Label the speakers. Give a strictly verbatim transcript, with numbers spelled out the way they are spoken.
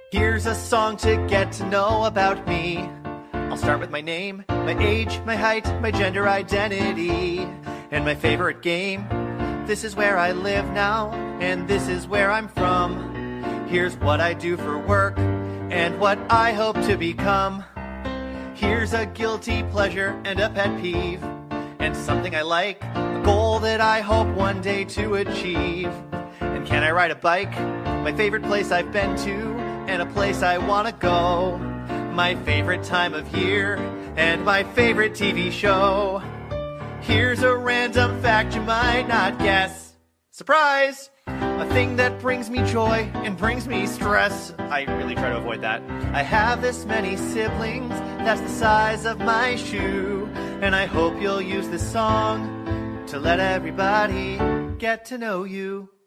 Speaker 1: Here's a song to get to know about me. I'll start with my name, my age, my height, my gender identity, and my favorite game. This is where I live now, and this is where I'm from. Here's what I do for work, and what I hope to become. Here's a guilty pleasure and a pet peeve, and something I like, a goal that I hope one day to achieve. And can I ride a bike? My favorite place I've been to, and a place I want to go. My favorite time of year, and my favorite T V show. Here's a random fact you might not guess. Surprise! A thing that brings me joy and brings me stress. I really try to avoid that. I have this many siblings, that's the size of my shoe. And I hope you'll use this song to let everybody get to know you.